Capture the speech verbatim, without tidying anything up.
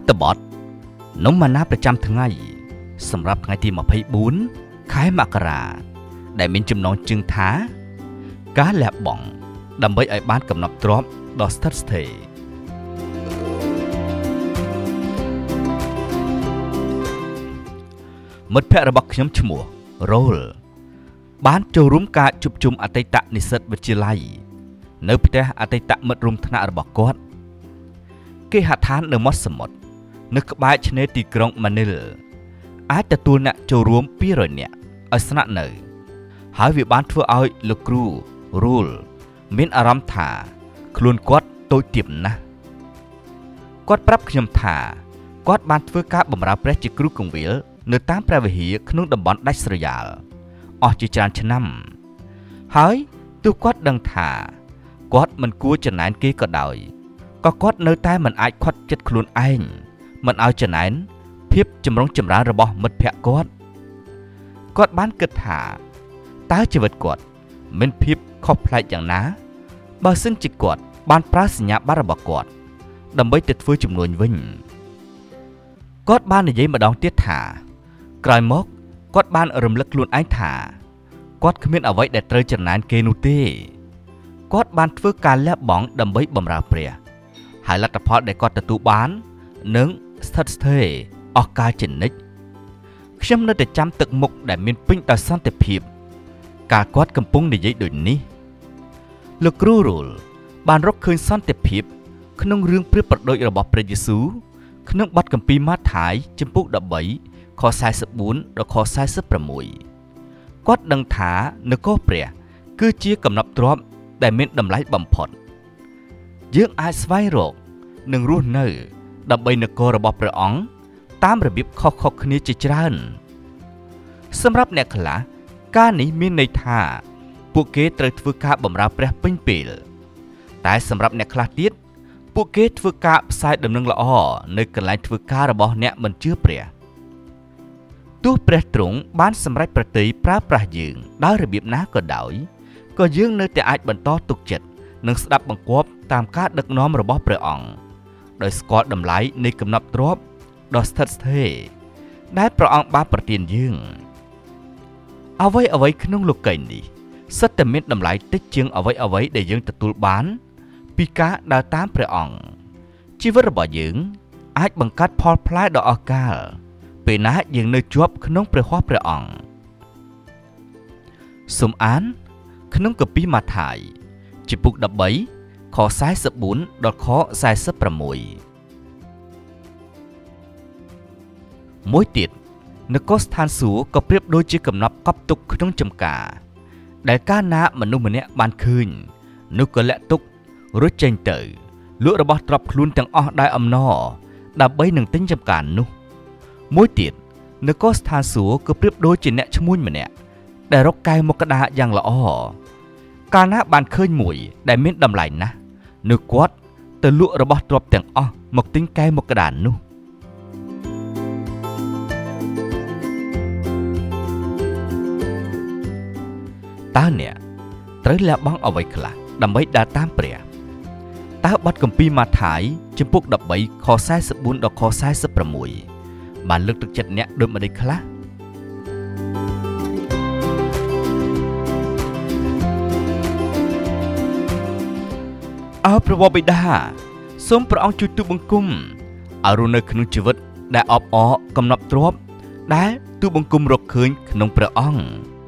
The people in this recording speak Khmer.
តបតនំម៉ាណាប្រចាំថ្ងៃសម្រាប់ថ្ងៃទីម្ភៃបួនខែមករាដែលមានចំណងជើងថាការលះបង់ដើម្បីឲ្យបានកំណត់ទ្រព្យដ៏ស្ថិតស្ថេរមិត្តភ័ក្តិរបស់ខ្ញុំឈ្មោះរ៉ូលបានចូលរួមការជួបជុំអតីតនិស្សិតវិទ្យាល័យនៅផ្ទះអតីតមិត្តរួមថ្នាក់របស់គាត់គេហដ្ឋាននៅមាត់សមុទ្រនៅក្បែរឆ្នេរទីក្រុងម៉ានីលអាចទទួលអ្នកចូលរួមពីររយនាក់ឲ្យស្នាក់នៅហើយវាបានធ្វើឲ្យលោកគ្រូរូលមានអារម្មណ៍ថាខ្លួនគាត់តូចទាបណាស់គាត់ប្រាប់ខ្ញុំថាគាត់បានធ្វើការបម្រើព្រះជាគ្រូគង្វាលនៅតាមព្រះវិហារក្នុងតំបន់ដាច់ស្រយាលអស់ជាច្រើនឆ្នាំហើយទោះគាត់ដឹងថាគាត់មិនគួរចំណែនគេក៏ដោយក៏គាត់នៅតែមិនអាចខាត់ចិត្តខ្លួនឯងមិនឲ្យចំណែនភាពចម្រុងចម្រើនរបស់មិត្តភ័ក្តិគាត់គាត់បានគិតថាតើជីវិតគាត់មានភាពខុសប្លែកយ៉ាងណាបើសិនជាគាត់បានប្រើសញ្ញាបត្ររបស់គាត់ដើម្បីទៅធ្វើជំនួញវិញគាត់បាននិយាយម្ដងទៀតថាក្រោយមកគាត់បានរំលឹកខ្លួនឯងថាគាត់គ្មានអ្វីដែលត្រូវចំណែនគេនោះទេគាត់បានធ្វើការលះបង់ដើម្បីបម្រើព្រះហើយលទ្ធផលដែលគាត់ទទួលបាននឹងស្ថិតស្ថេរអស់កាលជានិច្ចខ្ញុំនៅតែចាំទឹកមុខដែលមានពេញដោយសន្តិភាពកាលគាត់កំពុងនិយាយដូចនេះលោកគ្រូរូលបានរកឃើញសន្តិភាពក្នុងរឿងព្រះប្រដូចរបស់ព្រះយេស៊ូវក្នុងបទគម្ពីរម៉ាថាយចំពុកដប់បីខសែនបួនដល់ខសែនប្រាំ៦គាត់ដឹងថានគរព្រះគឺជាកំណប់ទ្រព្យដែលមានតម្លៃបំផុតយើងអាចស្វែងរកនិងរស់នៅដើម្បីនគររបស់ព្រះអង្គតាមរបៀបខុសៗគ្នាជាច្រើនសម្រាប់អ្នកខ្លះការនេះមានន័យថាពួកគេត្រូវធ្វើការបម្រើព្រះពេញពេលតែសម្រាប់អ្នកខ្លះទៀតពួកគេធ្វើការផ្សាយដំណឹងល្អនៅកន្លែងធ្វើការរបស់អ្នកមិនជឿព្រះទោះព្រះទ្រង់បានសម្រេចប្រតិយប្រើប្រាស់យើងដោយរបៀបណាក៏ដោយក៏យើងនៅតែអាចបន្តទុកចិត្តនិងស្ដាប់បង្គាប់តាមការដឹកនាំរបស់ព្រះអង្គដោយស្គាល់តម្លៃនៃកំណប់ទ្រព្យដ៏ស្ថិតស្ថេរដែលព្រះអង្គបានប្រទានយើងអ្វីអ្វីក្នុងលោកីយ៍នេះសុទ្ធតែមានតម្លៃតិចជាងអ្វីអ្វីដែលយើងទទួលបានពីការដើរតាមព្រះអង្គជីវិតរបស់យើងអាចបង្កើតផលផ្លែដ៏អស្ចារ្យពេលណាយើងនៅជាប់ក្នុងព្រះហស្ថព្រះអង្គសូមអានក្នុងគម្ពីរម៉ាថាយចំពុកដប់បីខសែនបួនដល់ខសែនប្រាំ៦មួយទៀតនគរស្ថានសួគ៌ក៏ប្រៀបដូចជាកំណប់កប់ទុកក្នុងចម្ការដែលកាលណាមនុស្សម្នាក់បានឃើញនោះក៏លាក់ទុករួចចេញទៅលក់របស់ទ្រព្យខ្លួនទាំងអស់ដោយអំណរដើម្បីនឹងទិញចម្ការនោះមួយទៀតនគរស្ថានសួគ៌ក៏ប្រៀបដូចជាអ្នកឈ្មួញម្នាក់ដែលរកកែវមកក្តារយ៉ាងល្អកាលណាបានឃើញមួយដែលមានតម្លៃណាស់នោះគាត់ទៅលក់របស់ទ្រព្យទាំងអស់មកទិញកែវមកក្តារនោះតើអ្នកត្រូវលះបង់អ្វីខ្លះដើម្បីដើរតាមព្រះតើបទគម្ពីរម៉ាថាយចំពុកដប់បីខសែនបួនដល់ខសែនប្រាំ៦បានលើកទឹកចិត្តអ្នកដូចម្តេចខ្លះអើព្រះបិតាសូមព្រះអង្គជួយទូបង្គំឲ្យរស់នៅក្នុងជីវិតដែលអបអរកំណប់ទ្រព្យដែលទូបង្គំរកឃើញក្នុងព្រះអង្គ